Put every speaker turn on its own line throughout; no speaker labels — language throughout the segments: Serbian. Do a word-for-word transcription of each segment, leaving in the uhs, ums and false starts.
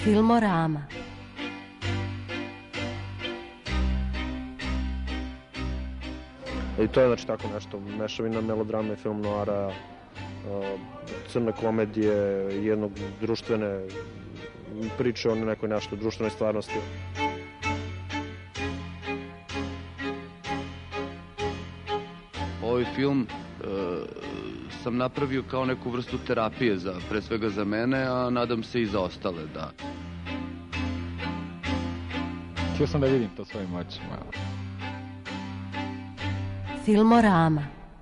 Filmorama.
I to je znači tako nešto, mešavina melodrame i film noara, crne komedije, jednog društvene priče o nekoj nešto društvenoj stvarnosti.
Ovaj film e, sam napravio kao neku vrstu terapije, za, pre svega za mene, a nadam se i za ostale, da.
Htio sam da vidim to svojim očima.
Filmorama.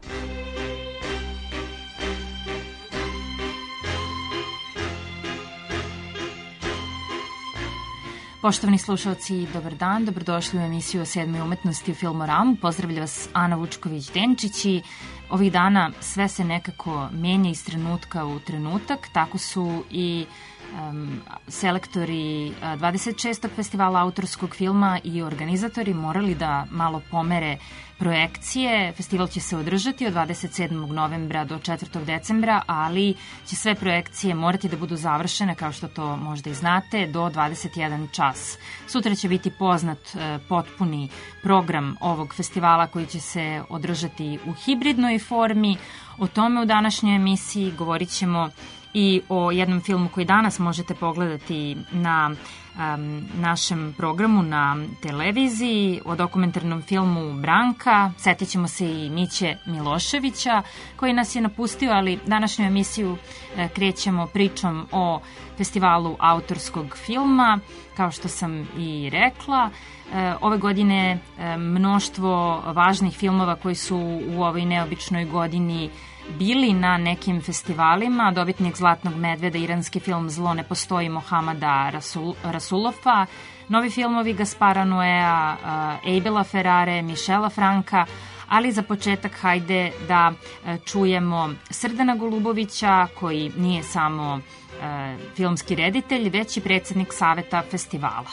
Poštovani slušalci, dobar dan, dobrodošli u emisiju o sedmoj umetnosti u Filmoramu. Pozdravlja vas Ana Vučković-Denčić i ovih dana sve se nekako menja iz trenutka u trenutak, tako su i um, selektori dvadeset šestog festivala autorskog filma i organizatori morali da malo pomere projekcije. Festival će se održati od dvadeset sedmog novembra do četvrtog decembra, ali će sve projekcije morati da budu završene, kao što to možda i znate, do dvadeset jedan čas. Sutra će biti poznat e, potpuni program ovog festivala koji će se održati u hibridnoj formi. O tome u današnjoj emisiji govorit ćemo i o jednom filmu koji danas možete pogledati na um, našem programu na televiziji, o dokumentarnom filmu Branka. Setit ćemo se i Miće Miloševića koji nas je napustio, ali današnju emisiju e, krećemo pričom o festivalu autorskog filma, kao što sam i rekla. E, ove godine e, mnoštvo važnih filmova koji su u ovoj neobičnoj godini bili na nekim festivalima. Dobitnik Zlatnog medveda, iranski film Zlo ne postoji, Mohamada Rasul, Rasulova, novi filmovi Gaspara Noea, uh, Abela Ferrare, Mišela Franka, ali za početak hajde da uh, čujemo Srdana Golubovića, koji nije samo uh, filmski reditelj, već i predsednik saveta festivala.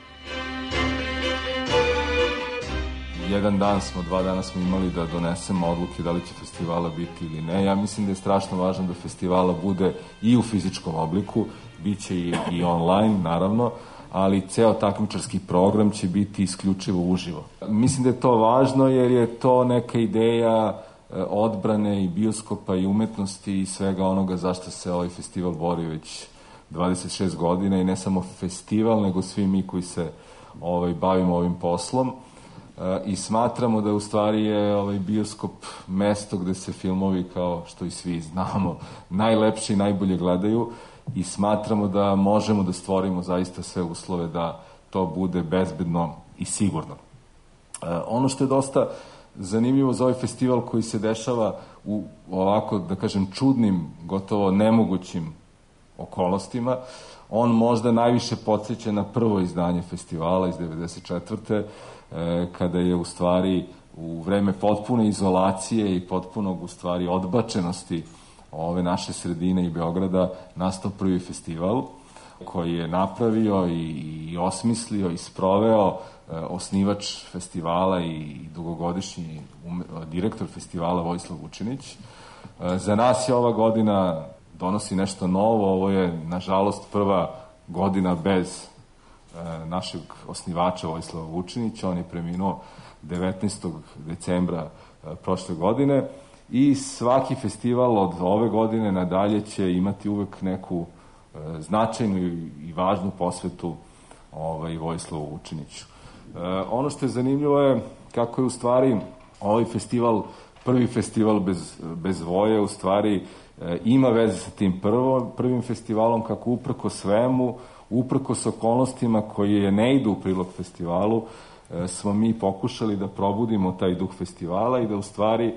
Jedan dan smo, dva dana smo imali da donesemo odluke da li će festivala biti ili ne. Ja mislim da je strašno važno da festivala bude i u fizičkom obliku, bit će i, i online, naravno, ali ceo takmičarski program će biti isključivo uživo. Mislim da je to važno jer je to neka ideja odbrane i bioskopa i umetnosti i svega onoga zašto se ovaj festival bori već dvadeset šest godina, i ne samo festival, nego svi mi koji se ovaj, bavimo ovim poslom. I smatramo da u stvari je ovaj bioskop mesto gde se filmovi, kao što i svi znamo, najlepše i najbolje gledaju, i smatramo da možemo da stvorimo zaista sve uslove da to bude bezbedno i sigurno. Ono što je dosta zanimljivo za ovaj festival koji se dešava u ovako, da kažem, čudnim, gotovo nemogućim okolnostima, on možda najviše podsjeća na prvo izdanje festivala iz devedeset četvrte kada je u stvari u vreme potpune izolacije i potpunog u stvari odbačenosti ove naše sredine i Beograda nastao prvi festival koji je napravio i, i osmislio i sproveo e, osnivač festivala i dugogodišnji ume, direktor festivala Vojislav Vučinić. E, za nas je ova godina donosi nešto novo. Ovo je nažalost prva godina bez našeg osnivača Vojislava Vučinića. On je preminuo devetnaestog decembra prošle godine, i svaki festival od ove godine nadalje će imati uvek neku značajnu i važnu posvetu ovaj, Vojislavu Vučiniću. Ono što je zanimljivo je kako je u stvari ovaj festival, prvi festival bez, bez Voje, u stvari ima veze sa tim prvo, prvim festivalom, kako uprko svemu, uprkos okolnostima koje ne idu u prilog festivalu, smo mi pokušali da probudimo taj duh festivala i da u stvari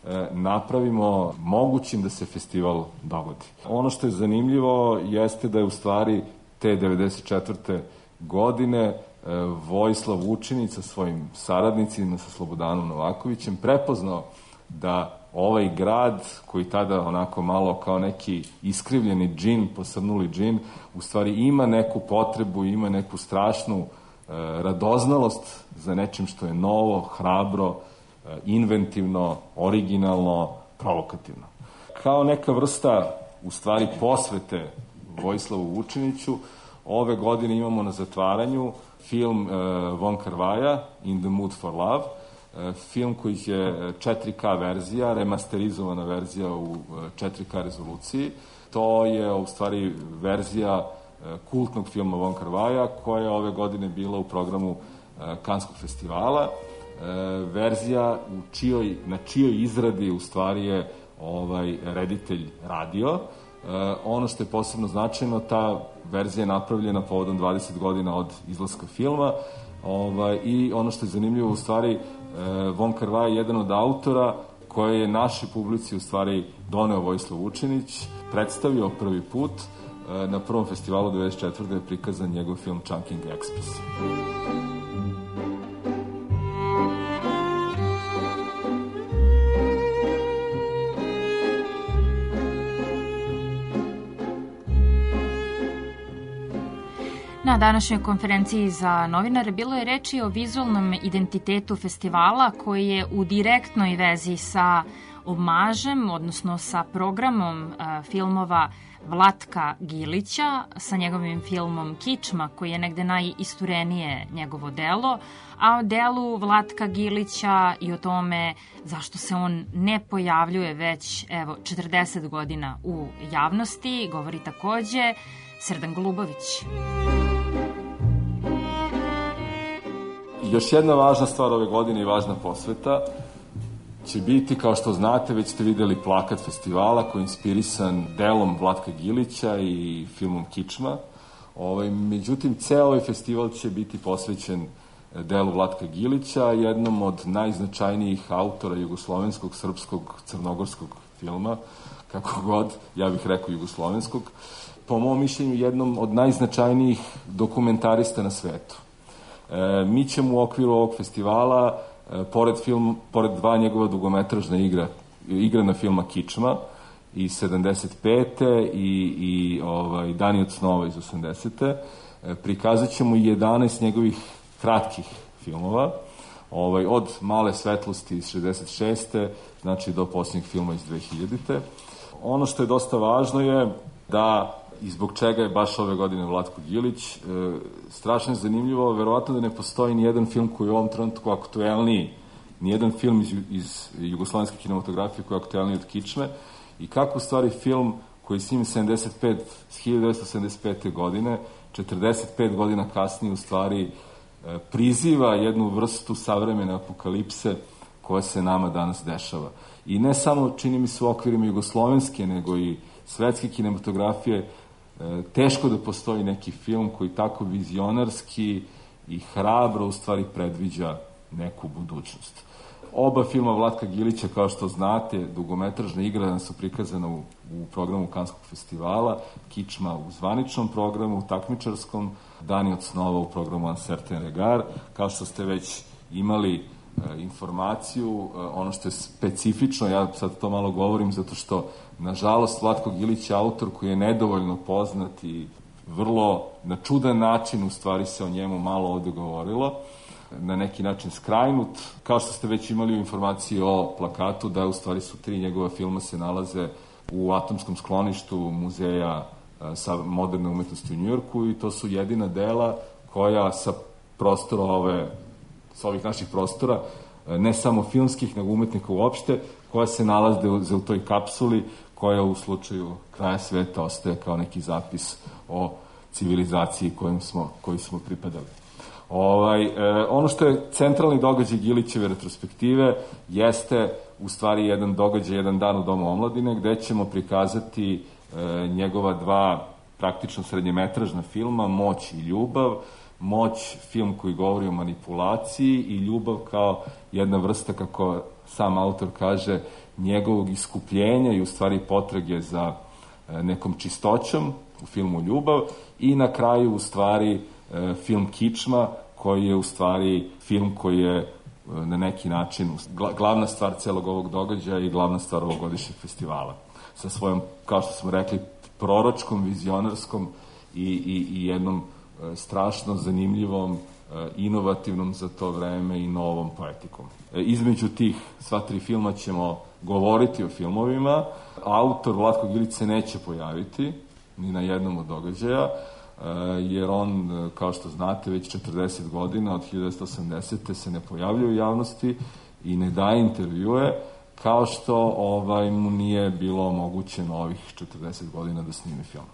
napravimo mogućim da se festival dogodi. Ono što je zanimljivo jeste da je u stvari te devedeset četvrte godine Vojislav Vučinić sa svojim saradnicima, sa Slobodanom Novakovićem, prepoznao da ovaj grad, koji tada onako malo kao neki iskrivljeni džin, posrnuli džin, u stvari ima neku potrebu, ima neku strašnu e, radoznalost za nečim što je novo, hrabro, e, inventivno, originalno, provokativno. Kao neka vrsta, u stvari, posvete Vojislavu Vučiniću, Ove godine imamo na zatvaranju film uh, Von Kar-wai'a In the Mood for Love, uh, film koji je četiri ka verzija, remasterizovana verzija u uh, četiri ka rezoluciji. To je u stvari verzija uh, kultnog filma Von Kar-wai'a koja je ove godine bila u programu uh, Kanskog festivala. Uh, verzija u čijoj, na čijoj izradi u stvari je ovaj reditelj radio. Uh, ono što je posebno značajno, ta verzija je napravljena povodom dvadeset godina od izlaska filma, ovaj, i ono što je zanimljivo u stvari, uh, Von Kar-wai je jedan od autora koje je našoj publici u stvari doneo Vojislav Vučinić, predstavio prvi put, uh, na prvom festivalu devedeset četvrte je prikazan njegov film Chungking Express.
Na današnjoj konferenciji za novinare bilo je reči o vizualnom identitetu festivala koji je u direktnoj vezi sa omažem, odnosno sa programom uh, filmova Vlatka Gilića, sa njegovim filmom Kičma, koji je negde najisturenije njegovo delo, a o delu Vlatka Gilića i o tome zašto se on ne pojavljuje već evo četrdeset godina u javnosti govori takođe Srdan Golubović.
Još jedna važna stvar ove godine i važna posveta će biti, kao što znate, već ste videli plakat festivala koji je inspirisan delom Vlatka Gilića i filmom Kičma. Ovaj, međutim, ceo ovaj festival će biti posvećen delu Vlatka Gilića, jednom od najznačajnijih autora jugoslovenskog, srpskog, crnogorskog filma, kako god, ja bih rekao jugoslovenskog, po mom mišljenju jednom od najznačajnijih dokumentarista na svetu. E, mi ćemo u okviru ovog festivala, e, pored, film, pored dva njegova dugometražna igra, igrana filma Kičma iz sedamdeset pete i, i ovaj, Dani od snova iz osamdesete. E, prikazat ćemo i jedanaest njegovih kratkih filmova, ovaj, od Male svetlosti iz šezdeset šeste znači do posljednjeg filma iz dve hiljadite. Ono što je dosta važno je da i zbog čega je baš ove godine Vlatko Gilić. E, strašno je zanimljivo, verovatno da ne postoji ni jedan film koji je u ovom trenutku aktuelniji, ni jedan film iz, iz jugoslovenske kinematografije koji je aktuelniji od Kičme, i kako u stvari film koji je snimljen sedamdeset pete, hiljadu devetsto sedamdeset pete. godine, četrdeset pet godina kasnije u stvari e, priziva jednu vrstu savremene apokalipse koja se nama danas dešava. I ne samo, čini mi se, u okvirima jugoslovenske, nego i svetske kinematografije. Teško da postoji neki film koji tako vizionarski i hrabro u stvari predviđa neku budućnost. Oba filma Vlatka Gilića, kao što znate, dugometražna igra su prikazana u, u programu Kanskog festivala, Kičma u zvaničnom programu, takmičarskom, Dani od snova u programu Un certain regard. Kao što ste već imali e, informaciju, e, ono što je specifično, ja sad to malo govorim zato što nažalost, Vlatko Gilić je autor koji je nedovoljno poznat i vrlo na čudan način u stvari se o njemu malo ovde govorilo, na neki način skrajnut. Kao što ste već imali u informaciji o plakatu, da u stvari su tri njegova filma se nalaze u atomskom skloništu muzeja sa moderne umetnosti u Njujorku, i to su jedina dela koja sa prostora ove, sa ovih naših prostora, ne samo filmskih, nego umetnika uopšte, koja se nalaze u, u toj kapsuli, koja u slučaju kraja sveta ostaje kao neki zapis o civilizaciji kojim smo, koji smo pripadali. Ovaj, e, ono što je centralni događaj Gilićeve retrospektive jeste u stvari jedan događaj, jedan dan u Domu omladine, gde ćemo prikazati e, njegova dva praktično srednjemetražna filma, Moć i ljubav. Moć, film koji govori o manipulaciji, i ljubav kao jedna vrsta, kako sam autor kaže, njegovog iskupljenja i u stvari potrage za nekom čistoćom u filmu Ljubav, i na kraju u stvari film Kičma, koji je u stvari film koji je na neki način glavna stvar celog ovog događaja i glavna stvar ovog godišnjeg festivala. Sa svojom, kao što smo rekli, proročkom, vizionarskom i, i, i jednom strašno zanimljivom, inovativnom za to vreme i novom poetikom. Između tih sva tri filma ćemo govoriti o filmovima. Autor Vlatko Gilić se neće pojaviti ni na jednom od događaja. jer on, kao što znate, već četrdeset godina, od hiljadu devetsto osamdesete se ne pojavljuje u javnosti i ne daje intervjue, kao što ovaj, mu nije bilo omogućeno ovih četrdeset godina da snimi film.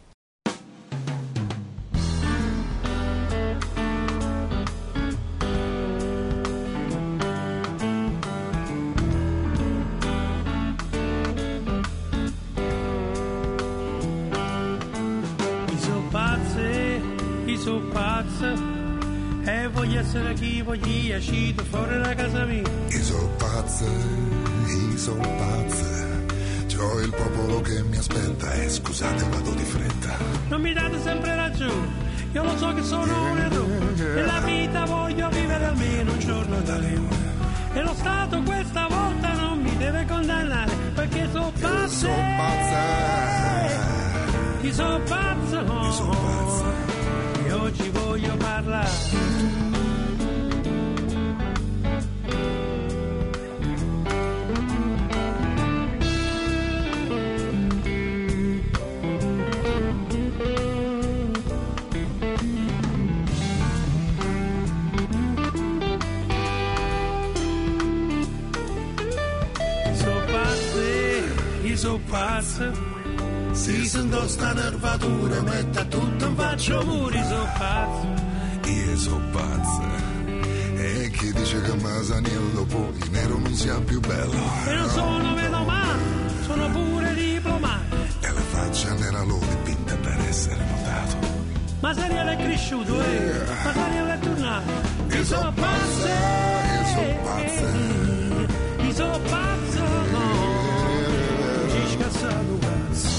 Sono pazza e voglio essere chi voglio uscito fuori da casa mia.
Io sono pazza, io sono pazza, c'ho il popolo che mi aspetta e scusate vado di fretta.
Non mi date sempre ragione, io lo so che sono un errore, nella vita voglio vivere almeno un giorno da leone. E lo Stato questa volta non mi deve condannare perché sono pazza.
Io sono pazza,
io sono pazza,
io sono pazza.
E oggi voglio parlare. So pazze, io so pazza. Si sento sta nervatura, metta tutto in faccia muri, so pazzo.
Io so pazzo. E chi dice che Masaniello poi in nero non sia più bello?
E non sono menomano, sono pure diplomato.
E la faccia nera l'ho dipinta per essere notato.
Masaniello è cresciuto, eh, Masaniello è tornato.
Io so pazzo, io so pazzo.
Io so pazzo, no, ci scassato cazzo.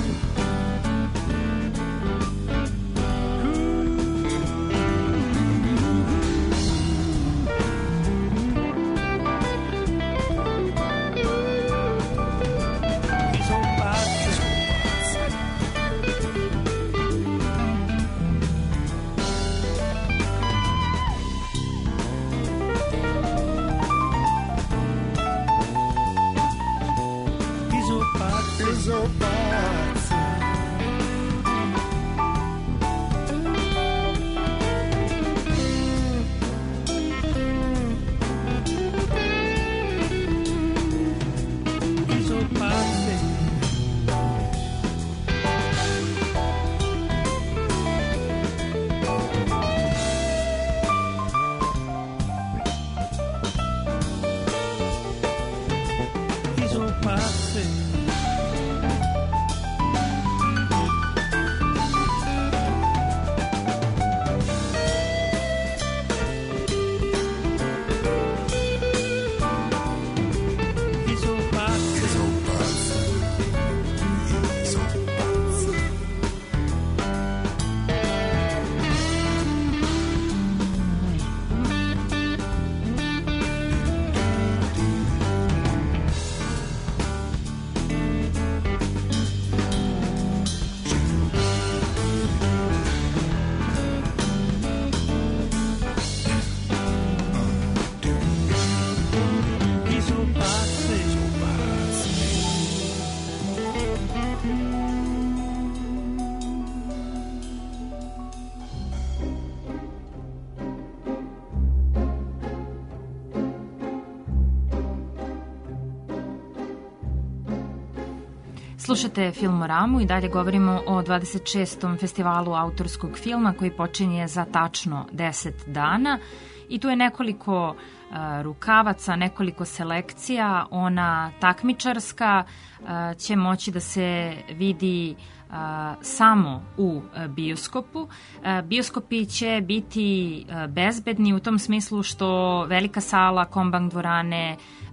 Slušate Filmoramu i dalje govorimo o dvadeset šestom festivalu autorskog filma koji počinje za tačno deset dana i tu je nekoliko uh, rukavaca, nekoliko selekcija. Ona takmičarska uh, će moći da se vidi uh, samo u uh, bioskopu. Uh, bioskopi će biti uh, bezbedni u tom smislu što velika sala Kombank dvorane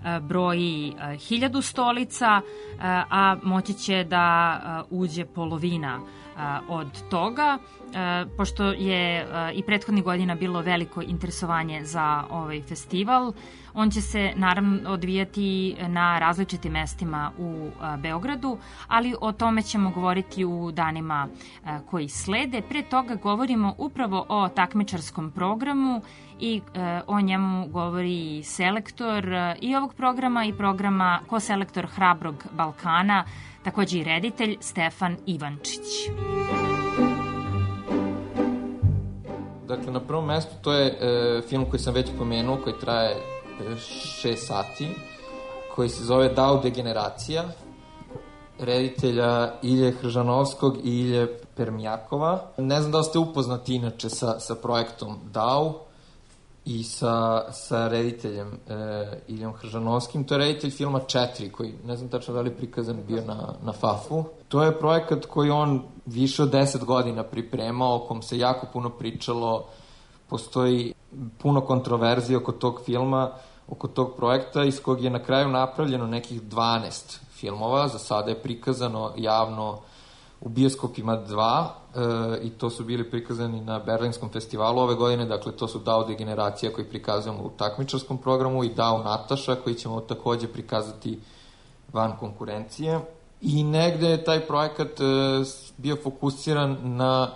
broji hiljadu stolica, a moći će da uđe polovina od toga, pošto je i prethodnih godina bilo veliko interesovanje za ovaj festival. On će se naravno odvijati na različitim mestima u Beogradu, ali o tome ćemo govoriti u danima koji slede. Pre toga govorimo upravo o takmičarskom programu i e, o njemu govori selektor e, i ovog programa i programa koselektor Hrabrog Balkana, takođe i reditelj Stefan Ivančić.
Dakle, na prvom mestu to je e, film koji sam već pomenuo, koji traje e, šest sati, koji se zove Dao degeneracija, reditelja Ilje Hržanovskog i Ilje Permjakova. Ne znam da li ste upoznati inače sa, sa projektom Dao i sa, sa rediteljem e, Iljom Hržanovskim. To je reditelj filma četiri, koji ne znam tačno da li je prikazan bio na, na Fafu. To je projekat koji on više od deset godina pripremao, o kom se jako puno pričalo, postoji puno kontroverzije oko tog filma, oko tog projekta, iz kog je na kraju napravljeno nekih dvanaest filmova. Za sada je prikazano javno u bioskopima dva e, i to su bili prikazani na Berlinskom festivalu ove godine. Dakle, to su Dao degeneracija koji prikazujemo u takmičarskom programu i Dao Nataša koji ćemo takođe prikazati van konkurencije. I negde je taj projekat e, bio fokusiran na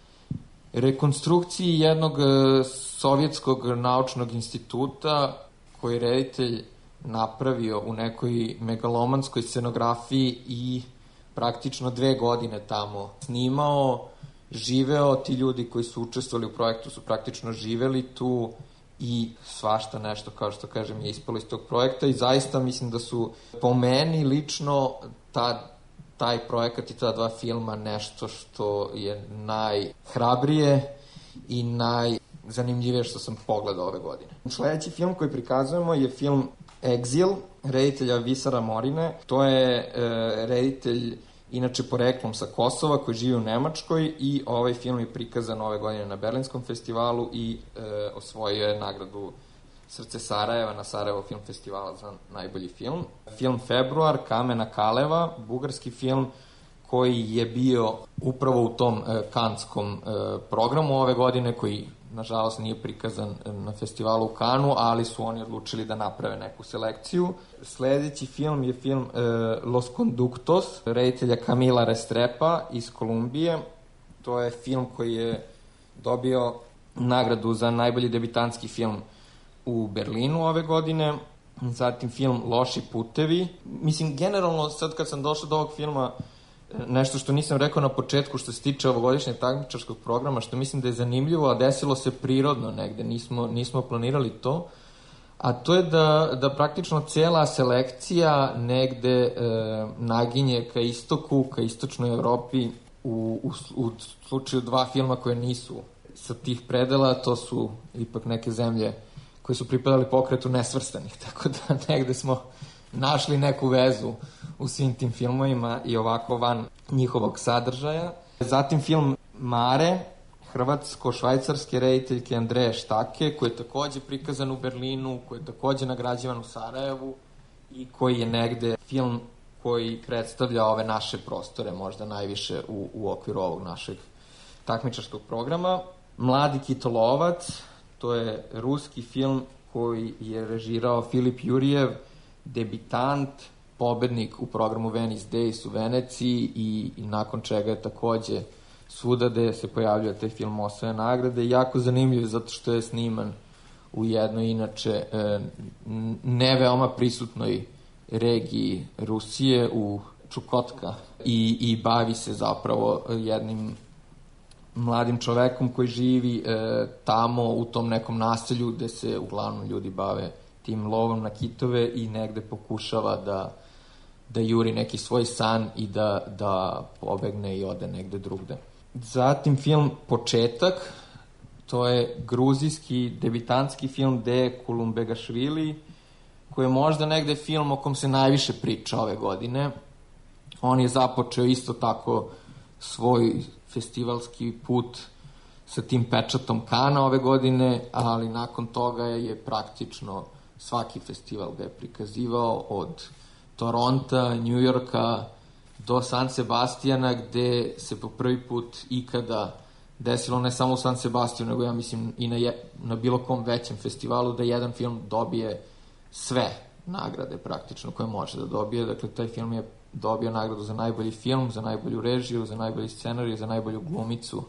rekonstrukciji jednog e, sovjetskog naučnog instituta koji je reditelj napravio u nekoj megalomanskoj scenografiji i praktično dve godine tamo snimao, živeo, ti ljudi koji su učestvovali u projektu su praktično živeli tu i svašta nešto, kao što kažem, je ispalo iz tog projekta i zaista mislim da su po meni lično ta, taj projekat i ta dva filma nešto što je najhrabrije i najzanimljivije što sam pogledao ove godine. Sledeći film koji prikazujemo je film Exil, reditelja Visara Morine. To je e, reditelj inače poreklom sa Kosova koji živi u Nemačkoj i ovaj film je prikazan ove godine na Berlinskom festivalu i e, osvojio je nagradu Srce Sarajeva na Sarajevo film festivala za najbolji film. Film Februar, Kamena Kaleva, bugarski film koji je bio upravo u tom e, kanskom e, programu ove godine, koji nažalost nije prikazan na festivalu u Kanu, ali su oni odlučili da naprave neku selekciju. Sledeći film je film e, Los Conductos, reditelja Camila Restrepa iz Kolumbije. To je film koji je dobio nagradu za najbolji debitanski film u Berlinu ove godine. Zatim film Loši putevi. Mislim, generalno, sad kad sam došao do ovog filma, nešto što nisam rekao na početku što se tiče ovogodišnjeg takmičarskog programa, što mislim da je zanimljivo, a desilo se prirodno negde, nismo, nismo planirali to, a to je da, da praktično cela selekcija negde e, naginje ka istoku, ka istočnoj Evropi u, u, u slučaju dva filma koje nisu sa tih predela, to su ipak neke zemlje koje su pripadali pokretu nesvrstanih, tako da negde smo našli neku vezu u svim tim filmovima i ovako van njihovog sadržaja. Zatim film Mare, hrvatsko-švajcarske rediteljke Andreje Štake, koji je takođe prikazan u Berlinu, koji je takođe nagrađivan u Sarajevu i koji je negde film koji predstavlja ove naše prostore, možda najviše u, u okviru ovog našeg takmičarskog programa. Mladi kitolovac, to je ruski film koji je režirao Filip Jurijev, debitant, pobednik u programu Venice Days u Veneciji i, i nakon čega je takođe svuda gde se pojavljuje taj film osvaja nagrade. Jako zanimljiv zato što je sniman u jednoj inače e, ne veoma prisutnoj regiji Rusije, u Čukotka, i, i bavi se zapravo jednim mladim čovekom koji živi e, tamo u tom nekom naselju gde se uglavnom ljudi bave tim lovom na kitove i negde pokušava da, da juri neki svoj san i da, da pobegne i ode negde drugde. Zatim film Početak, to je gruzijski debitanski film De Kulumbegašvili, koji je možda negde film o kom se najviše priča ove godine. On je započeo isto tako svoj festivalski put sa tim pečatom Kana ove godine, ali nakon toga je praktično svaki festival ga je prikazivao, od Toronta, Njujorka do San Sebastijana, gde se po prvi put ikada desilo ne samo u San Sebastijanu, nego ja mislim i na, je, na bilo kom većem festivalu da jedan film dobije sve nagrade praktično koje može da dobije. Dakle, taj film je dobio nagradu za najbolji film, za najbolju režiju, za najbolji scenarij, za najbolju glumicu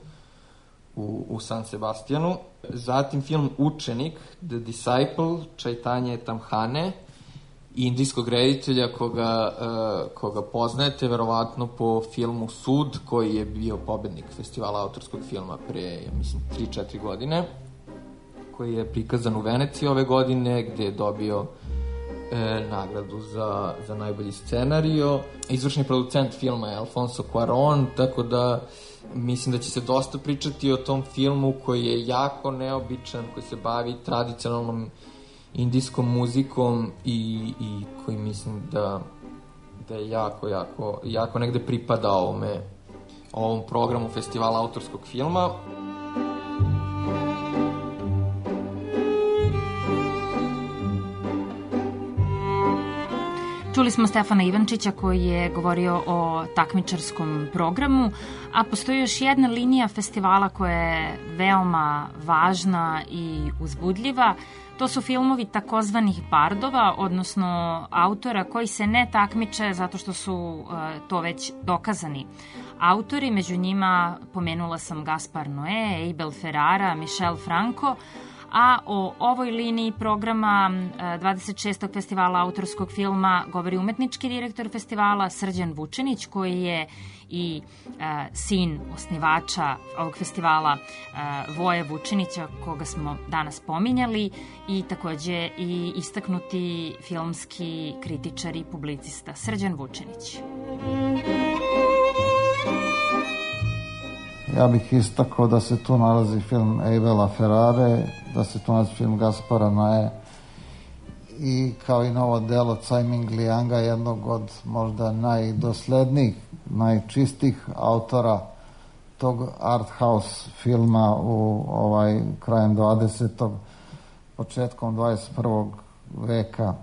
u, u San Sebastijanu. Zatim film Učenik, The Disciple, Čajtanje Tamhane, indijskog reditelja koga, uh, koga poznajete verovatno po filmu Sud, koji je bio pobednik festivala autorskog filma pre, ja mislim, tri četiri godine, koji je prikazan u Veneciji ove godine, gde je dobio e, nagradu za, za najbolji scenario. Izvršni producent filma je Alfonso Cuarón, tako da mislim da će se dosta pričati o tom filmu koji je jako neobičan, koji se bavi tradicionalnom indijskom muzikom i, i koji mislim da, da je jako, jako, jako negde pripada ovome, ovom programu festivala autorskog filma.
Čuli smo Stefana Ivančića koji je govorio o takmičarskom programu, a postoji još jedna linija festivala koja je veoma važna i uzbudljiva. To su filmovi takozvanih bardova, odnosno autora koji se ne takmiče zato što su uh, to već dokazani autori. Među njima pomenula sam Gaspar Noé, Abel Ferrara, Michel Franco, a o ovoj liniji programa dvadeset šestog festivala autorskog filma govori umetnički direktor festivala Srđan Vučenić, koji je i uh, sin osnivača ovog festivala uh, Voje Vučenića, koga smo danas pominjali, i takođe i istaknuti filmski kritičar i publicista. Srđan Vučenić.
Ja bih istakao da se tu nalazi film Abela Ferrare, da se tu nalazi film Gaspara Noé i kao i novo delo Tsai Ming Lianga, jednog od možda najdoslednijih, najčistih autora tog art house filma u ovaj krajem dvadesetog početkom dvadeset prvog veka,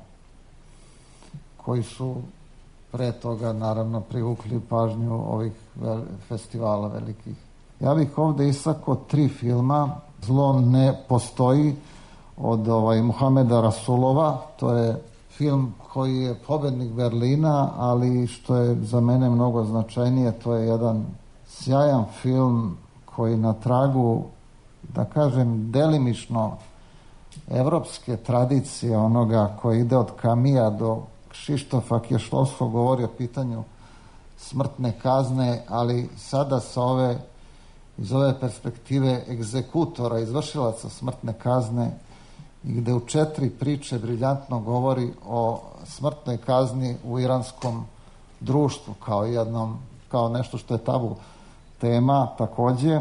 koji su pre toga naravno privukli pažnju ovih festivala velikih. Ja bih ovde istakao tri filma. Zlo ne postoji od ovaj, Muhameda Rasulova. To je film koji je pobednik Berlina, ali što je za mene mnogo značajnije, to je jedan sjajan film koji na tragu, da kažem, delimično evropske tradicije, onoga koji ide od Kamija do Kšištofa Kješlovskog, govori o pitanju smrtne kazne, ali sada sa ove, iz ove perspektive egzekutora, izvršilaca smrtne kazne, i gde u četiri priče briljantno govori o smrtnoj kazni u iranskom društvu kao jednom, kao nešto što je tabu tema takođe.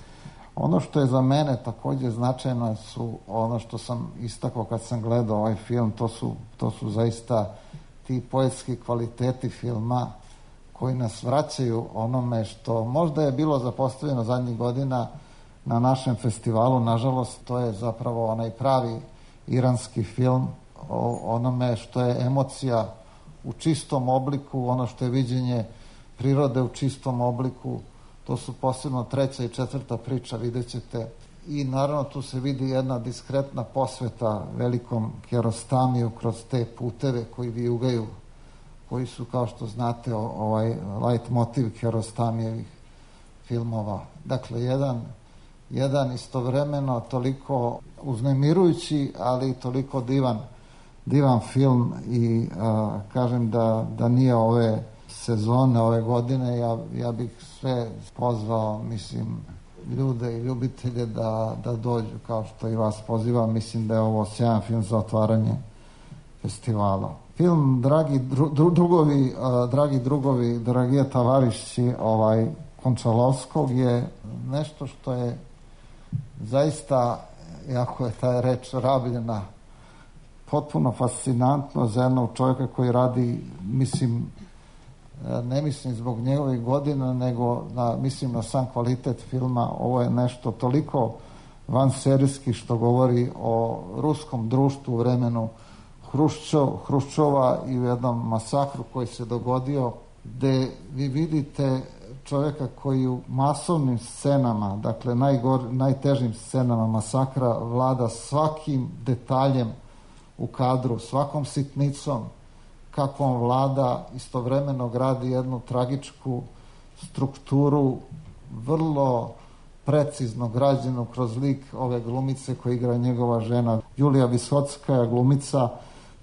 Ono što je za mene takođe značajno su ono što sam istakao kad sam gledao ovaj film, to su, to su zaista ti poetski kvaliteti filma koji nas vraćaju onome što možda je bilo zapostavljeno zadnjih godina na našem festivalu. Nažalost, to je zapravo onaj pravi iranski film o onome što je emocija u čistom obliku, ono što je viđenje prirode u čistom obliku. To su posebno treća i četvrta priča, vidjet ćete. I naravno tu se vidi jedna diskretna posveta velikom Kiarostamiju kroz te puteve koji vijugaju, koji su, kao što znate, ovaj light motiv Kiarostamijevih filmova. Dakle, jedan, jedan istovremeno toliko uznemirujući, ali toliko divan, divan film i a, kažem da, da nije ove sezone, ove godine, ja, ja bih sve pozvao, mislim, ljude i ljubitelje da, da dođu, kao što i vas pozivam. Mislim da je ovo sjajan film za otvaranje festivala. Film Dragi dru, dru, drugovi, uh, Dragi drugovi, Dragije Tavarišći, ovaj, Končalovskog je nešto što je zaista, jako je ta reč rabljena, potpuno fascinantno za jednog čovjeka koji radi, mislim, ne mislim zbog njegovih godina, nego na, mislim na sam kvalitet filma. Ovo je nešto toliko vanserijski što govori o ruskom društvu u vremenu Hruščov, Hruščova i u jednom masakru koji se dogodio, gde vi vidite čovjeka koji u masovnim scenama, dakle najgor, najtežim scenama masakra, vlada svakim detaljem u kadru, svakom sitnicom, kako on vlada, istovremeno gradi jednu tragičku strukturu, vrlo precizno građenu kroz lik ove glumice koja igra njegova žena. Julija Visockaja, glumica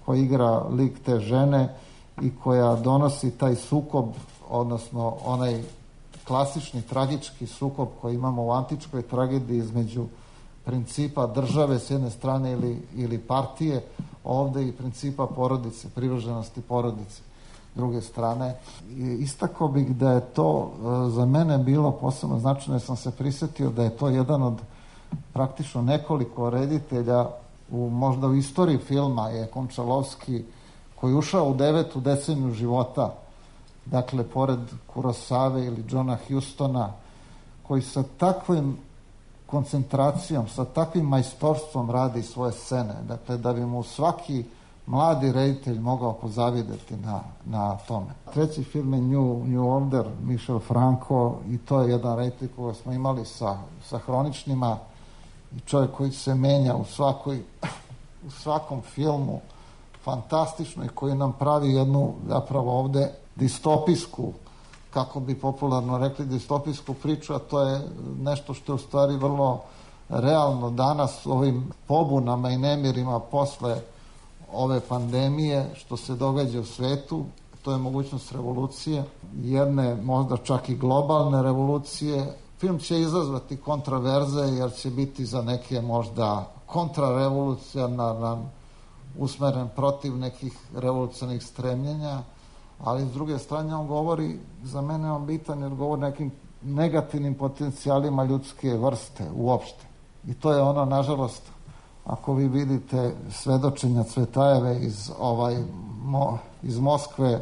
koja igra lik te žene i koja donosi taj sukob, odnosno onaj klasični tragički sukob koji imamo u antičkoj tragediji između principa države s jedne strane ili, ili partije, ovde i principa porodice, privrženosti porodice s druge strane. Istakao bih da je to za mene bilo posebno značajno, jer sam se prisjetio da je to jedan od praktično nekoliko reditelja u, možda u istoriji filma je Končalovski, koji je ušao u devetu deceniju života, dakle, pored Kurosave ili Johna Hustona, koji sa takvim koncentracijom, sa takvim majstorstvom radi svoje scene, dakle, da bi mu svaki mladi reditelj mogao pozavideti na, na tome. Treći film je New, New Order, Michel Franco, i to je jedan reditelj koga smo imali sa, sa Hroničnima, i čovjek koji se menja u, svakoj, u svakom filmu, fantastično, i koji nam pravi jednu, zapravo ovde, distopijsku, kako bi popularno rekli, distopijsku priču, a to je nešto što je u stvari vrlo realno danas, ovim pobunama i nemirima posle ove pandemije, što se događa u svetu. To je mogućnost revolucije, jedne možda čak i globalne revolucije. Film će izazvati kontraverze, jer će biti za neke možda kontrarevolucionarna, usmeren protiv nekih revolucionarnih stremljenja, ali s druge strane on govori, za mene on bitan, jer govori nekim negativnim potencijalima ljudske vrste uopšte. I to je ono, nažalost, ako vi vidite svedočenja Cvetajeve iz, ovaj, mo, iz Moskve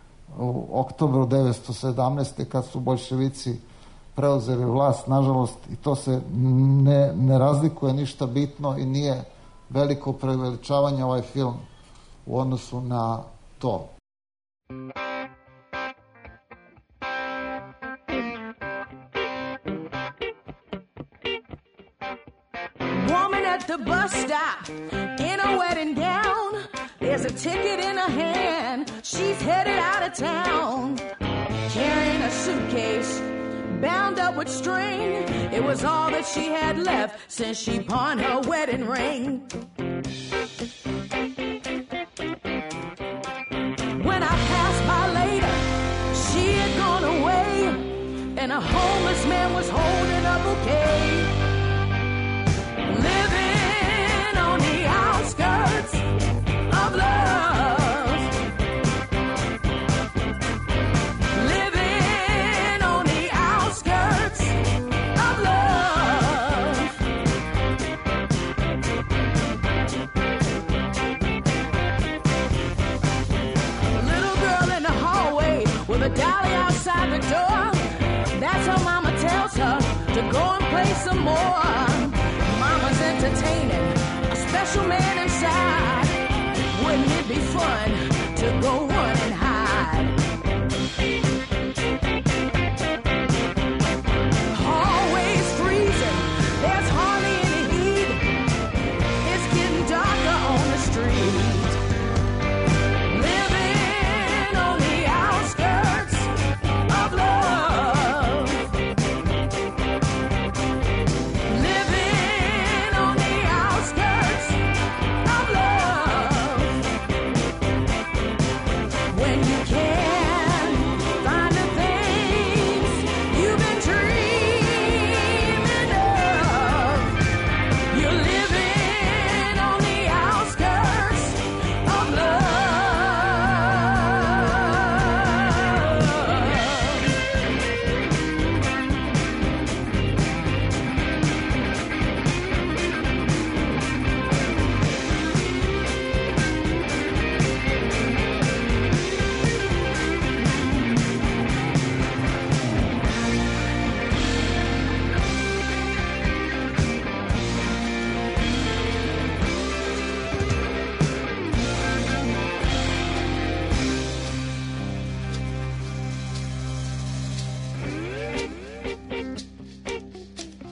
u oktobru devetsto sedamnaeste. kad su boljševici preuzeli vlast, nažalost, i to se ne, ne razlikuje ništa bitno i nije veliko preveličavanje ovaj film u odnosu na to.
Woman at the bus stop in a wedding gown. There's a ticket in her hand. She's headed out of town. Carrying a suitcase bound up with string. It was all that she had left since she pawned her wedding ring. When I passed by later, she had gone away, and a homeless man was holding a bouquet. Living on the outskirts of love. Living on the outskirts of love. A little girl in the hallway with a dolly outside the door. That's her mama tells her to go and play some more. Mama's entertaining a special man inside. Wouldn't it be fun to go run and hide? Hallways freezing, there's hardly any heat. It's getting darker on the street. Living on the outskirts of love. Living on the outskirts of love. When you can find the things you've been dreaming of. You're living on the outskirts of love.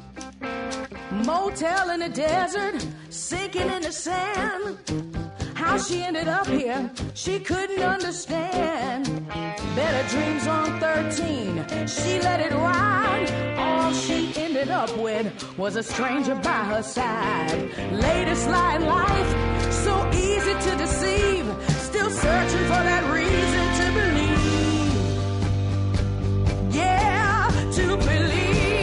Motel in the desert, sinking in the sand. How how she ended up here, she couldn't understand. Better dreams on thirteen, she let it ride. All she ended up with was a stranger by her side. Latest lie in life, so easy to deceive. Still searching for that reason to believe. Yeah, to believe.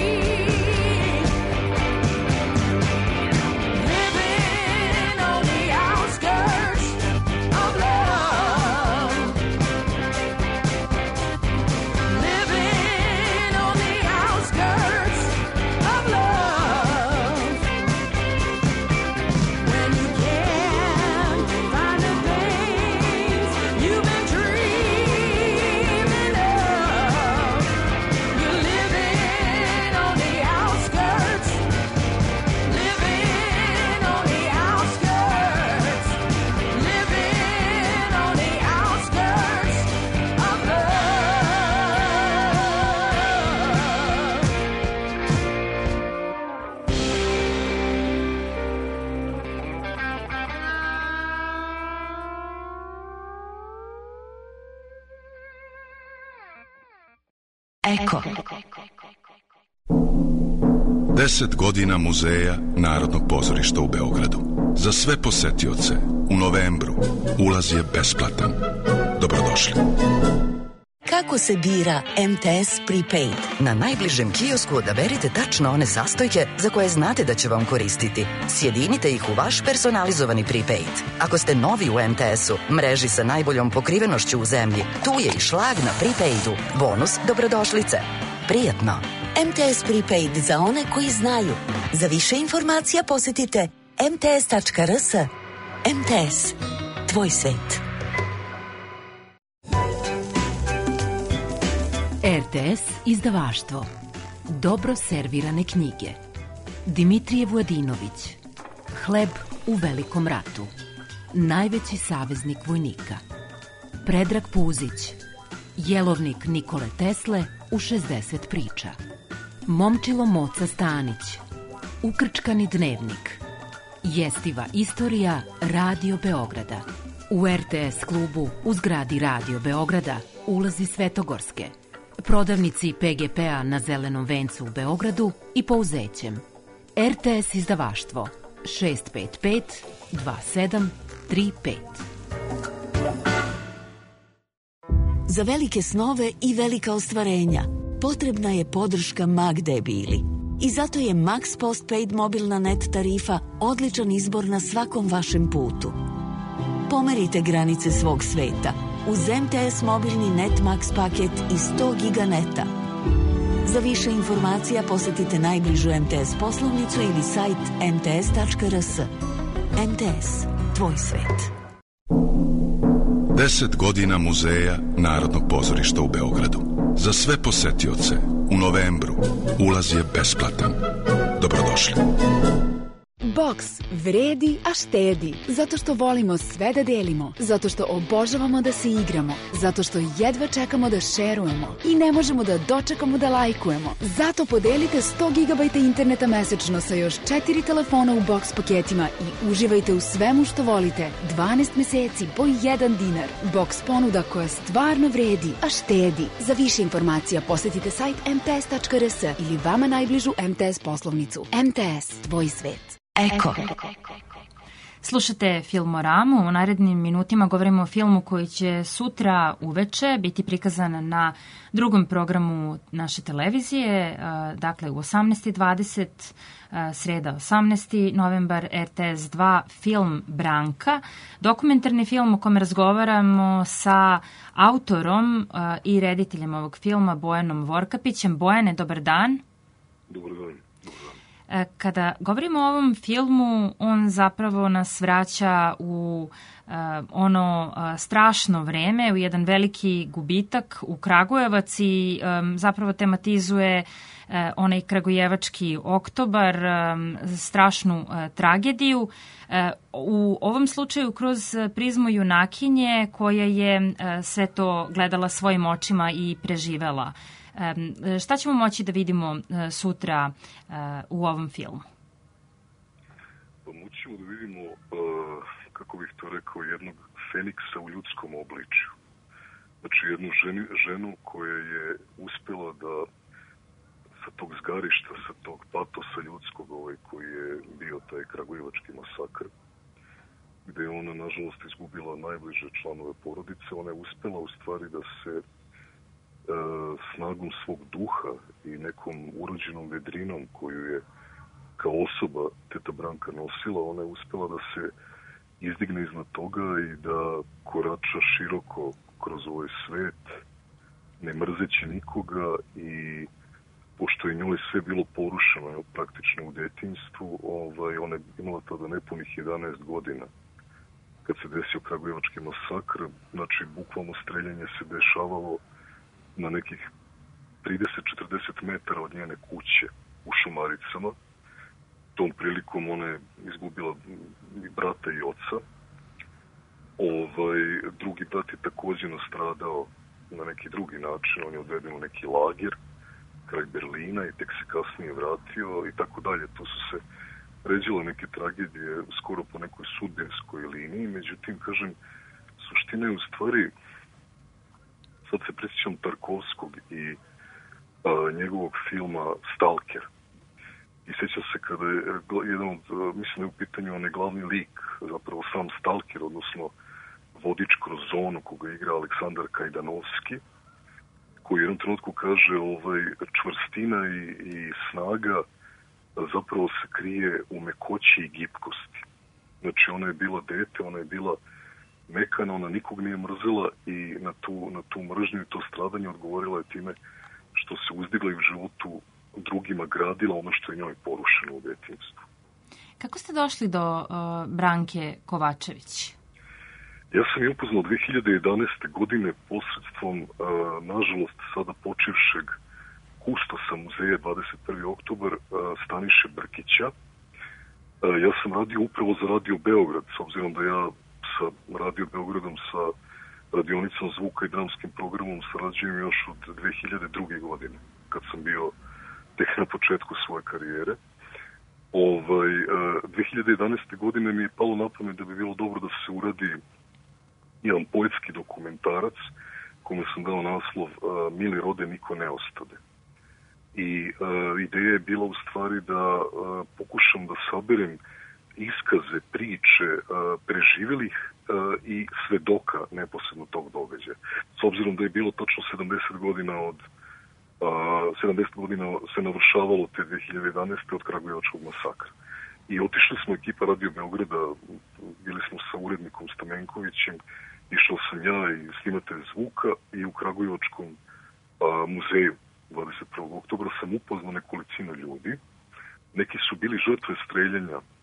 Living on the outskirts of love. Living on the outskirts of love. When you can't find the things you've been dreaming of. You're living on the outskirts. Living on the outskirts. Living on the outskirts of
Eko.
Deset godina muzeja Narodnog pozorišta u Beogradu. Za sve posetioce u novembru ulaz je besplatan. Dobrodošli.
Kako se bira M T S Prepaid?
Na najbližem kiosku odaberite tačno one sastojke za koje znate da će vam koristiti. Sjedinite ih u vaš personalizovani prepaid. Ako ste novi u M T S-u, mreži sa najboljom pokrivenošću u zemlji, tu je i šlag na prepaidu. Bonus dobrodošlice. Prijetno.
M T S Prepaid za one koji znaju. Za više informacija posjetite m t s tačka r s. M T S. Tvoj svet.
R T S izdavaštvo. Dobro servirane knjige. Dimitrije Vujadinović. Hleb u velikom ratu. Najveći saveznik vojnika. Predrag Puzić. Jelovnik Nikole Tesle u šezdeset priča. Momčilo Moca Stanić. Ukrčkani dnevnik. Jestiva istorija Radio Beograda. U R T S klubu u zgradi Radio Beograda ulazi Svetogorske. Prodavnici P G P-a na Zelenom vencu u Beogradu i Pouzećem. R T S izdavaštvo šest pet pet dva sedam tri pet.
Za velike snove i velika ostvarenja potrebna je podrška Magde Bili. I zato je Max Postpaid mobilna net tarifa odličan izbor na svakom vašem putu. Pomerite granice svog sveta uz M T S mobilni Net Max paket i sto giga neta. Za više informacija posjetite najbližu M T S poslovnicu ili sajt m t s tačka r s. M T S. Tvoj svet.
Deset godina muzeja Narodnog pozorišta u Beogradu. Za sve posetioce u novembru ulaz je besplatan. Dobrodošli.
Boks vredi, a štedi. Zato što volimo sve da delimo. Zato što obožavamo da se igramo. Zato što jedva čekamo da šerujemo. I ne možemo da dočekamo da lajkujemo. Zato podelite sto gigabajta interneta mesečno sa još četiri telefona u boks paketima i uživajte u svemu što volite. dvanaest meseci po jedan dinar. Boks ponuda koja stvarno vredi, a štedi. Za više informacija posjetite sajt m t s tačka r s ili vama najbližu M T S poslovnicu. M T S. Tvoj svet.
Eko.
Slušate Filmoramu. U narednim minutima govorimo o filmu koji će sutra uveče biti prikazan na drugom programu naše televizije, dakle u osamnaest i dvadeset, sreda osamnaesti novembar, R T S dva, film Branka, dokumentarni film o kome razgovaramo sa autorom i rediteljem ovog filma Bojanom Vorkapićem. Bojane, dobar dan.
Dobar dan.
Kada govorimo o ovom filmu, on zapravo nas vraća u uh, ono uh, strašno vreme, u jedan veliki gubitak u Kragujevac i um, zapravo tematizuje uh, onaj kragujevački oktobar, um, strašnu uh, tragediju. Uh, u ovom slučaju kroz prizmu junakinje koja je uh, sve to gledala svojim očima i preživela. Um, šta ćemo moći da vidimo uh, sutra uh, u ovom filmu?
Pa moći ćemo da vidimo uh, kako bih to rekao, jednog feniksa u ljudskom obličju. Znači jednu ženu, ženu koja je uspela da sa tog zgarišta, sa tog patosa ljudskog ovaj, koji je bio taj kragujevački masakr, gde je ona, nažalost, izgubila najbliže članove porodice, ona je uspela u stvari da se e, snagom svog duha i nekom urođenom vedrinom koju je kao osoba teta Branka nosila, ona je uspela da se izdigne iznad toga i da korača široko kroz ovaj svet, ne mrzeći nikoga, i pošto je njoj sve bilo porušeno praktično u detinjstvu, ovaj, ona je imala tada nepunih jedanaest godina kad se desio kragujevački masakr. Znači, bukvalno streljanje se dešavalo na nekih trideset do četrdeset metara od njene kuće u Šumaricama. Tom prilikom ona je izgubila i brata i oca. Ovaj, drugi brat je također nastradao na neki drugi način. On je odveden u neki lager kraj Berlina i tek se kasnije vratio i tako dalje. To su se ređile neke tragedije skoro po nekoj sudbinskoj liniji. Međutim, kažem, suština je u stvari, sad se prisjećam Tarkovskog i a, njegovog filma Stalker. I sjećam se kada je jedan od, mislim da je u pitanju onaj glavni lik, zapravo sam Stalker, odnosno vodič kroz zonu koga igra Aleksandar Kajdanovski, koji u jednom trenutku kaže ovaj, čvrstina i, i snaga zapravo se krije u mekoći i gipkosti. Znači, ona je bila dete, ona je bila mekana, ona nikog nije mrzela i na tu, na tu mržnju i to stradanje odgovorila je time što se uzdigla i u životu drugima gradila ono što je njoj porušeno u detinjstvu.
Kako ste došli do uh, Branke Kovačević?
Ja sam je upoznao dve hiljade jedanaeste. godine posredstvom, uh, nažalost, sada počivšeg kustosa muzeja dvadeset prvi oktobar uh, Staniše Brkića. Uh, ja sam radio upravo za Radio Beograd, s obzirom da ja sa Radio Beogradom, sa radionicom zvuka i dramskim programom sarađujem još od dve hiljade druge. godine, kad sam bio tek na početku svoje karijere. Ovaj, dve hiljade jedanaeste. godine mi je palo na pamet da bi bilo dobro da se uradi jedan poetski dokumentarac kome sam dao naslov Mili rode, niko ne ostade. I uh, ideja je bila u stvari da uh, pokušam da saberem iskaze, priče uh, preživjelih uh, i svedoka neposredno tog događaja. S obzirom da je bilo tačno sedamdeset godina od Uh, sedamdeset godina se navršavalo te dve hiljade jedanaeste. od kragujevačkog masakra. I otišli smo, ekipa Radio Beograda, bili smo sa urednikom Stamenkovićem, išao sam ja i snimatelj zvuka i u kragujevačkom uh, muzeju dvadeset prvog oktobra sam upoznao nekolicinu ljudi. Neki su bili žrtve streljanja uh,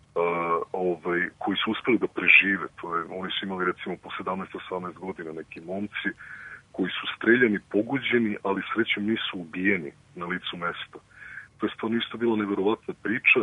ovaj, koji su uspeli da prežive. To je, oni su imali recimo po sedamnaest osamnaest godina, neki momci koji su streljani, pogođeni, ali srećom nisu ubijeni na licu mesta. To je stvarno isto bila neverovatna priča,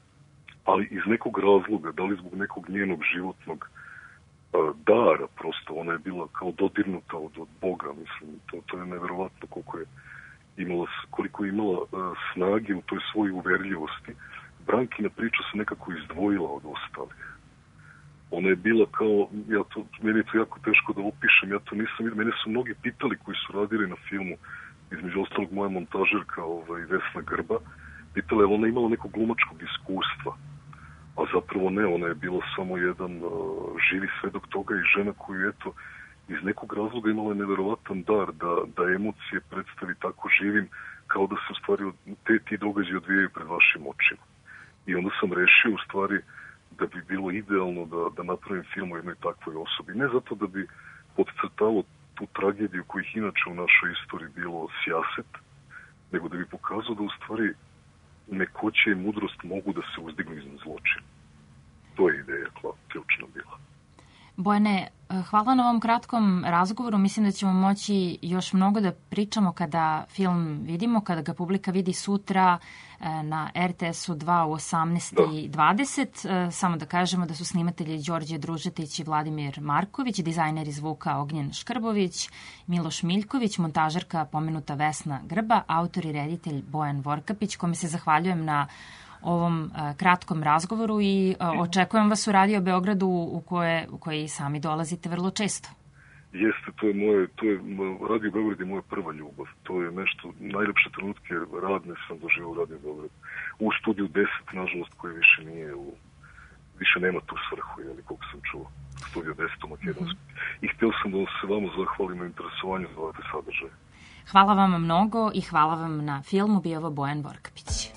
ali iz nekog razloga, da li zbog nekog njenog životnog uh, dara, prosto, ona je bila kao dodirnuta od, od Boga, mislim, to, to je neverovatno koliko je imala, koliko je imala uh, snage u toj svojoj uverljivosti. Brankina priča se nekako izdvojila od ostalih. Ona je bila kao, ja to, meni je to jako teško da opišem, ja to nisam vidio, mene su mnogi pitali koji su radili na filmu, između ostalog moja montažerka ovaj, Vesna Grba, pitala je ona imala nekog glumačkog iskustva, a zapravo ne, ona je bila samo jedan uh, živi svedok toga i žena koju, eto, iz nekog razloga imala je neverovatan dar da, da emocije predstavi tako živim, kao da se u stvari te ti događaji odvijaju pred vašim očima. I onda sam rešio u stvari da bi bilo idealno da, da napravim film o jednoj takvoj osobi. Ne zato da bi podcrtalo tu tragediju kojih inače u našoj istoriji bilo sjaset, nego da bi pokazao da u stvari mekoće i mudrost mogu da se uzdignu iznad zločina. To je ideja ključna bila.
Bojane, hvala na ovom kratkom razgovoru. Mislim da ćemo moći još mnogo da pričamo kada film vidimo, kada ga publika vidi sutra na er te esu dva u osamnaest i dvadeset. Samo da kažemo da su snimatelji Đorđe Družetić i Vladimir Marković, dizajneri zvuka Ognjen Škrbović, Miloš Miljković, montažerka pomenuta Vesna Grba, autor i reditelj Bojan Vorkapić, kome se zahvaljujem na ovom a, kratkom razgovoru i a, očekujem vas u Radio Beogradu u koje, u koje i sami dolazite vrlo često.
Jeste, to je moje, to je, Radio Beograd je moja prva ljubav. To je nešto, najlepše trenutke radne sam doživio u Radio Beograd. U studiju deset, nažalost, koji više nije u, više nema tu svrhu, jeli, koliko sam čuo. Studiju deset u Makedonsku. Mm-hmm. I htio sam da se vama zahvalim na interesovanju za ovakve sadržaje.
Hvala vam mnogo i hvala vam na filmu, bio ovo Bojan Vorkapić.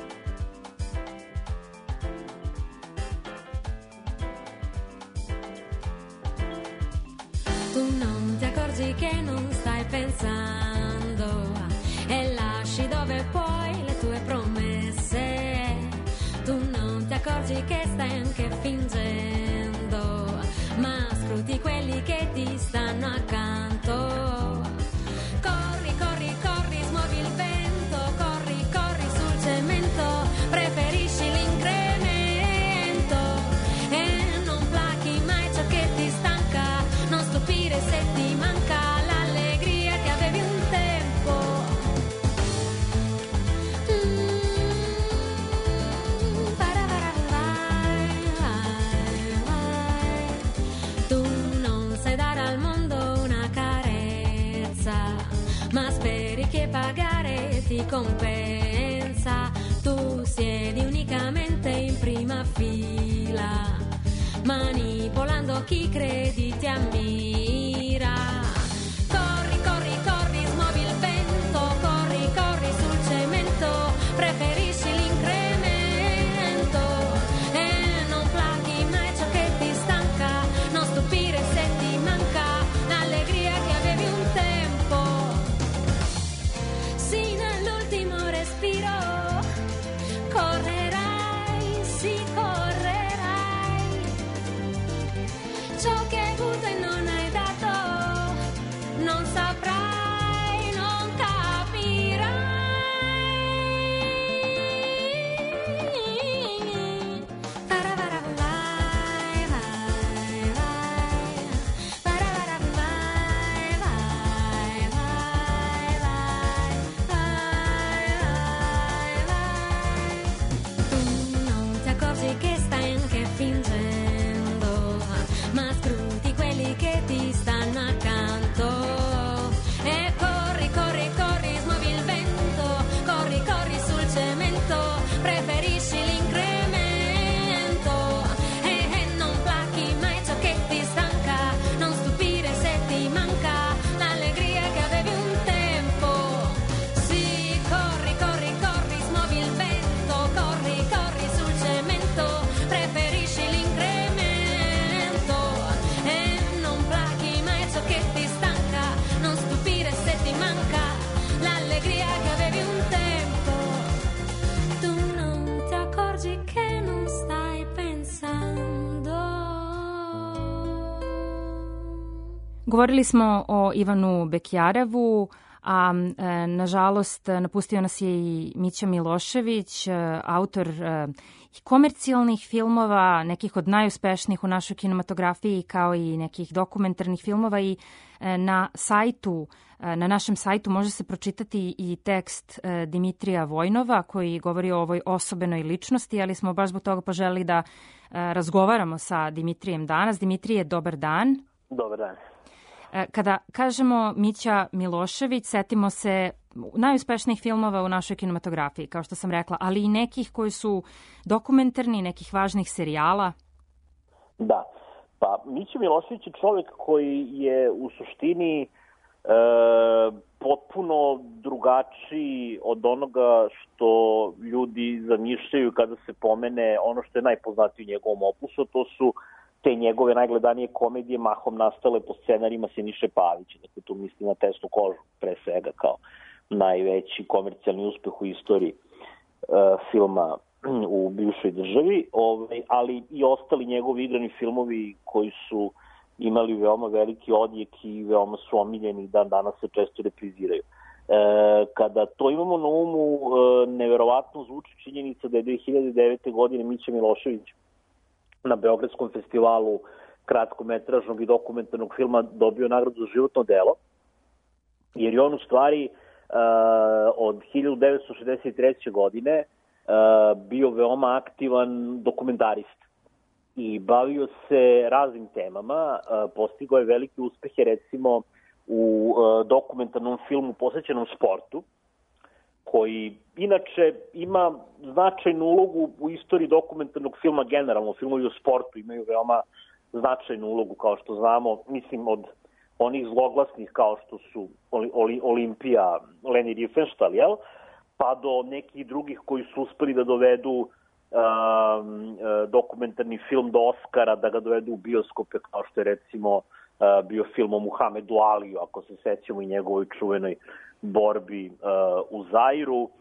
Tu non ti accorgi che non stai pensando e lasci dove puoi le tue promesse. Tu non ti accorgi che stai anche fingendo, ma scruti quelli che ti stanno accanto. Corri, corri, corri, smuovi il vento, corri, corri sul cemento, preferisci l'incremento e non plachi mai ciò che ti stanca. Non stupire se ti manca l'allegria che avevi un tempo. Mm, vai, vai. Tu non sai dare al mondo una carezza, ma speri che pagare ti compensa. Tu siedi unicamente in prima fila, manipolando chi credi ti ammira. Corri, corri, corri, smuovi il vento, corri, corri sul cemento, preferisci l'incremento e non plachi mai ciò che ti stanca. Non stupire se ti manca l'allegria che avevi un tempo. Sino all'ultimo respiro correrai, sì, correrai. Ciò che hai avuto e non hai dato, non saprai, non capirai. Paravara vai, vai, vai. Paravara vai, vai, vai, vai. Vai, vai, vai. Tu non ti accorgi che stai anche fingendo, ma scruti quelli che ti stanno accanto. E corri, corri, corri, smuovi il vento, corri, corri sul cemento, preferisci l'incremento e, e non plachi mai ciò che ti stanca. Non stupire se ti manca l'allegria che avevi un tempo. Sì, corri, corri, corri, smuovi il vento, corri, corri sul cemento, preferisci l'incremento e non plachi mai ciò che ti stanca. Non stupire se ti manca l'allegria che avevi un tempo. Tu non ti accorgi che non stai pensando.
Govorili smo o Ivanu Bekjarevu, a e, nažalost napustio nas je i Mića Milošević, e, autor e, komercijalnih filmova, nekih od najuspešnijih u našoj kinematografiji, kao i nekih dokumentarnih filmova i e, na sajtu, e, na našem sajtu može se pročitati i tekst e, Dimitrija Vojnova koji govori o ovoj osobenoj ličnosti, ali smo baš zbog toga poželili da e, razgovaramo sa Dimitrijem danas. Dimitrije, dobar dan.
Dobar dan.
Kada kažemo Mića Milošević, setimo se najuspešnijih filmova u našoj kinematografiji, kao što sam rekla, ali i nekih koji su dokumentarni, nekih važnih serijala.
Da, pa Mića Milošević je čovjek koji je u suštini e, potpuno drugačiji od onoga što ljudi zamišljaju kada se pomene ono što je najpoznatije u njegovom opusu, to su te njegove najgledanije komedije mahom nastale po scenarijima Siniše Pavića. Dakle, tu mislim na Tesnu kožu, pre svega, kao najveći komercijalni uspeh u istoriji uh, filma u bivšoj državi, ovaj, ali i ostali njegovi igrani filmovi koji su imali veoma veliki odjek i veoma su omiljeni, dan danas se često repriziraju. E, kada to imamo na umu, e, neverovatno zvuči činjenica da je dve hiljade devete. godine Mića Milošević na Beogradskom festivalu kratkometražnog i dokumentarnog filma dobio nagradu za životno delo, jer je on u stvari uh, od hiljadu devetsto šezdeset treće. godine bio veoma aktivan dokumentarista i bavio se raznim temama, postigao je velike uspehe recimo u dokumentarnom filmu posvećenom sportu, koji inače ima značajnu ulogu u istoriji dokumentarnog filma generalno. Filmovi o sportu imaju veoma značajnu ulogu, kao što znamo, mislim od onih zloglasnih kao što su Olimpija, Leni Riefenstahl, jel? Pa do nekih drugih koji su uspeli da dovedu um, dokumentarni film do Oscara, da ga dovedu u bioskope, kao što je recimo uh, bio film o Muhamedu Aliju, ako se sećamo i njegovoj čuvenoj borbi uh, u Zairu uh,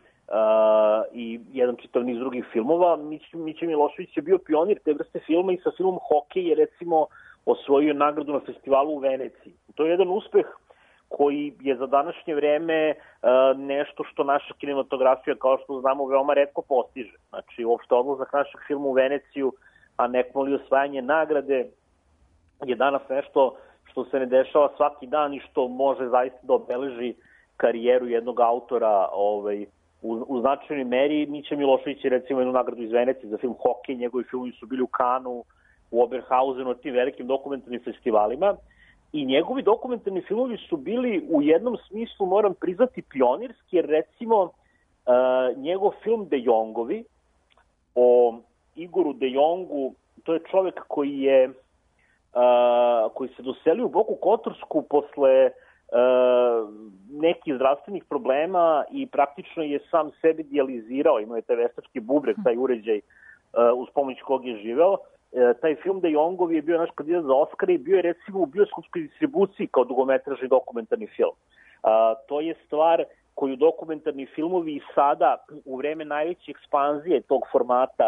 i jedan čitav niz drugih filmova. Mića Milošević je bio pionir te vrste filma i sa filmom Hokej je recimo osvojio nagradu na festivalu u Veneciji. To je jedan uspeh koji je za današnje vreme uh, nešto što naša kinematografija, kao što znamo, veoma retko postiže. Znači, uopšte odlazak našeg filma u Veneciju, a nekmoli osvajanje nagrade, je danas nešto što se ne dešava svaki dan i što može zaista da obeleži karijeru jednog autora ovaj, u, u značajnoj meri. Mića Milošević je recimo jednu nagradu iz Venecije za film Hokej, njegovi filmovi su bili u Kanu, u Oberhausenu, na tim velikim dokumentarnim festivalima. I njegovi dokumentarni filmovi su bili u jednom smislu, moram priznati, pionirski, jer recimo uh, njegov film De Jongovi o Igoru De Jongu, to je čovek koji je uh, koji se doselio u Boku Kotorsku posle uh, nekih zdravstvenih problema i praktično je sam sebe dijalizirao, imao je taj veštački bubreg, taj uređaj uh, uz pomoć kog je živeo. Taj film De Jongovi je bio naš kandidat za Oscar i bio je recimo u bioskopskoj distribuciji kao dugometražni dokumentarni film. A, to je stvar koju dokumentarni filmovi i sada u vreme najveće ekspanzije tog formata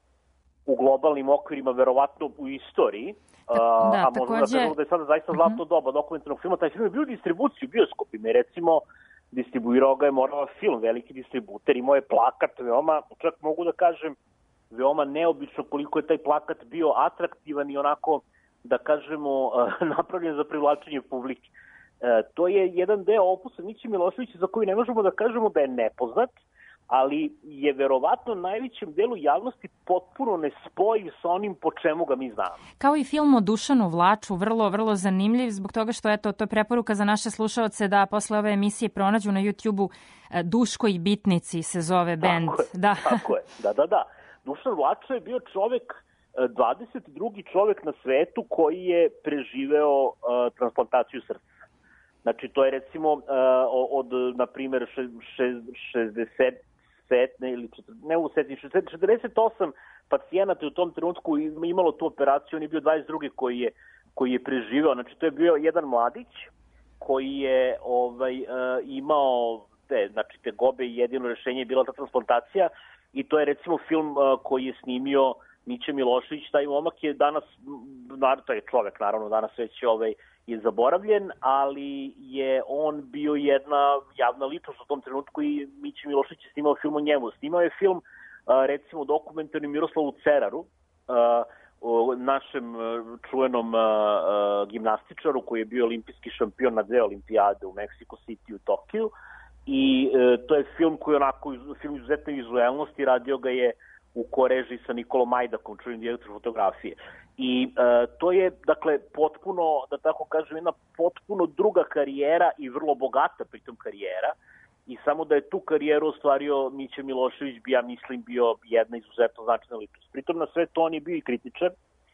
u globalnim okvirima, verovatno u istoriji, a, da, a možemo takođe... da kažemo da je sada zaista zlatno uh-huh. doba dokumentarnog filma. Taj film je bio u distribuciji u bioskopima i recimo distribuirao ga je Morava film, veliki distributer, imao je plakat veoma, čak mogu da kažem, veoma neobično koliko je taj plakat bio atraktivan i onako, da kažemo, napravljen za privlačenje publike. E, to je jedan deo opusa Miće Miloševića za koji ne možemo da kažemo da je nepoznat, ali je verovatno najvećem delu javnosti potpuno nespojiv sa onim po čemu ga mi znamo.
Kao i film o Dušanu Vlaču, vrlo, vrlo zanimljiv, zbog toga što eto, to je preporuka za naše slušaoce da posle ove emisije pronađu na YouTubeu Duško i Bitnici se zove bend.
Tako je,
da.
tako je, da, da, da. Dušan Vlača je bio čovek, dvadeset drugi čovek na svetu koji je preživeo uh, transplantaciju srca. Znači, to je recimo uh, od, na primjer, šezdeset sedam ili ne u četrdeset osam pacijenata u tom trenutku imalo tu operaciju, on je bio dvadeset drugi koji je, koji je preživeo. Znači, to je bio jedan mladić koji je ovaj, uh, imao te, znači, te gobe i jedino rešenje je bila ta transplantacija. I to je recimo film uh, koji je snimio Mića Milošević. Taj momak je danas, to je čovek naravno, danas već ovaj, je zaboravljen, ali je on bio jedna javna ličnost u tom trenutku i Mića Milošević je snimao film o njemu. Snimao je film uh, recimo dokumentarni Miroslavu Ceraru, uh, o našem čuvenom uh, uh, gimnastičaru koji je bio olimpijski šampion na dve olimpijade u Mexico City i u Tokiju. I e, to je film koji je onako film izuzetne vizuelnosti, radio ga je u korežiji sa Nikolom Majdakom, čuvenim direktor fotografije. I e, to je, dakle, potpuno, da tako kažem, jedna potpuno druga karijera i vrlo bogata pritom karijera. I samo da je tu karijeru ostvario Mića Milošević bi, ja mislim, bio jedna izuzetno značajna ličnost. Pritom na sve to on je bio i kritičar,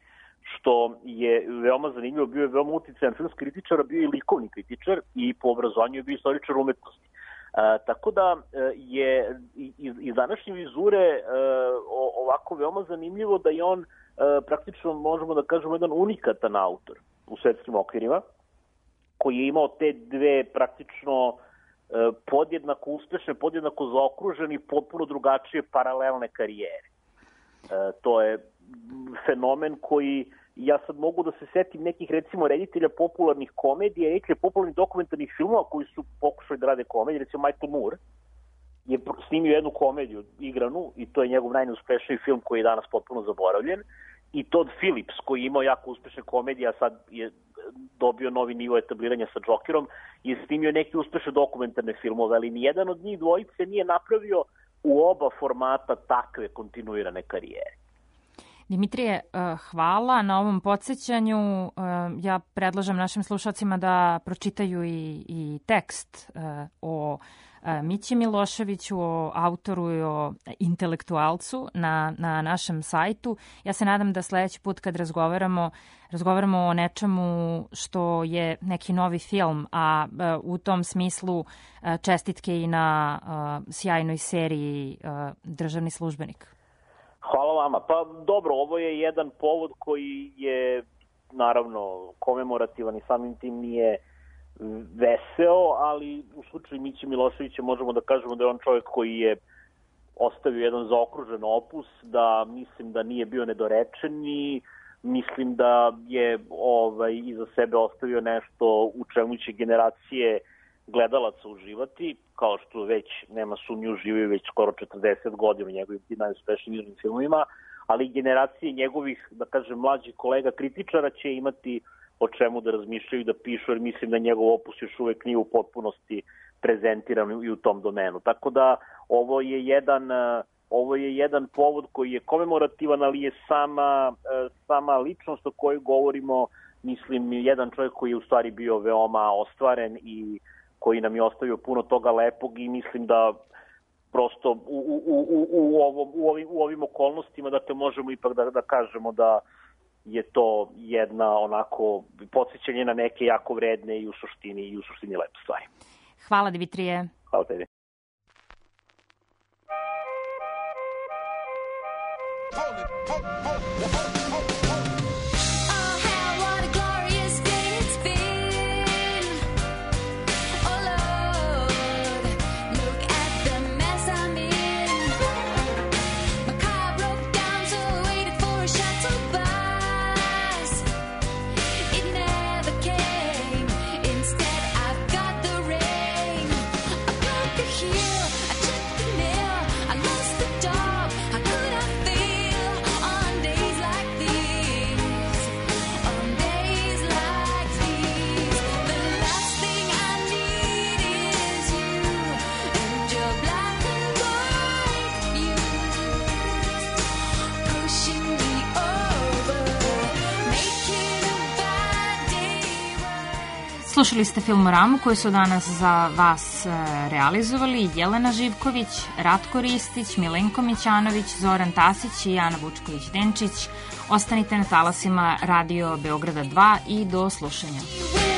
što je veoma zanimljivo, bio je veoma uticajan filmski kritičar, bio je i likovni kritičar i po obrazovanju je bio istoričar umetnosti. Uh, tako da uh, je iz, iz današnje vizure uh, ovako veoma zanimljivo da je on uh, praktično, možemo da kažemo, jedan unikatan autor u svetskim okvirima, koji je imao te dve praktično uh, podjednako uspešne, podjednako zaokružene i potpuno drugačije paralelne karijere. Uh, to je fenomen koji, ja sad mogu da se setim nekih recimo reditelja popularnih komedija, reditelja popularnih dokumentarnih filmova koji su pokušali da rade komedije, recimo Michael Moore je snimio jednu komediju igranu i to je njegov najneuspešniji film koji je danas potpuno zaboravljen, i Todd Phillips koji je imao jako uspešne komedije, a sad je dobio novi nivo etabliranja sa Jokerom, je snimio neke uspešne dokumentarne filmove, ali nijedan od njih dvojice nije napravio u oba formata takve kontinuirane karijere.
Dimitrije, hvala na ovom podsjećanju. Ja predlažem našim slušalcima da pročitaju i, i tekst o Mići Miloševiću, o autoru i o intelektualcu na, na našem sajtu. Ja se nadam da sledeći put kad razgovaramo, razgovaramo o nečemu što je neki novi film, a u tom smislu čestitke i na sjajnoj seriji Državni službenik.
Hvala vama. Pa dobro, ovo je jedan povod koji je naravno komemorativan i samim tim nije veseo, ali u slučaju Miće Miloševića možemo da kažemo da je on čovjek koji je ostavio jedan zaokružen opus, da mislim da nije bio nedorečen i mislim da je ovaj, iza sebe ostavio nešto u čemu će generacije gledalaca uživati, kao što već nema sumnju uživaju već skoro četrdeset godina u njegovim najuspešnijim filmovima, ali generacije njegovih, da kažem, mlađih kolega kritičara će imati o čemu da razmišljaju, da pišu, jer mislim da njegov opus još uvek nije u potpunosti prezentiran i u tom domenu. Tako da ovo je jedan, ovo je jedan povod koji je komemorativan, ali je sama, sama ličnost o kojoj govorimo, mislim, jedan čovjek koji je u stvari bio veoma ostvaren i koji nam je ostavio puno toga lepog i mislim da prosto u, u, u, u, ovom, u, ovim, u ovim okolnostima dakle, možemo ipak da, da kažemo da je to jedna onako podsjećanje na neke jako vredne i u suštini i u suštini lepe stvari.
Hvala, Dimitrije.
Hvala tebi.
Slušali ste Filmoramu koju su danas za vas realizovali Jelena Živković, Ratko Ristić, Milenko Mićanović, Zoran Tasić i Ana Vučković-Denčić. Ostanite na talasima Radio Beograda dva i do slušanja.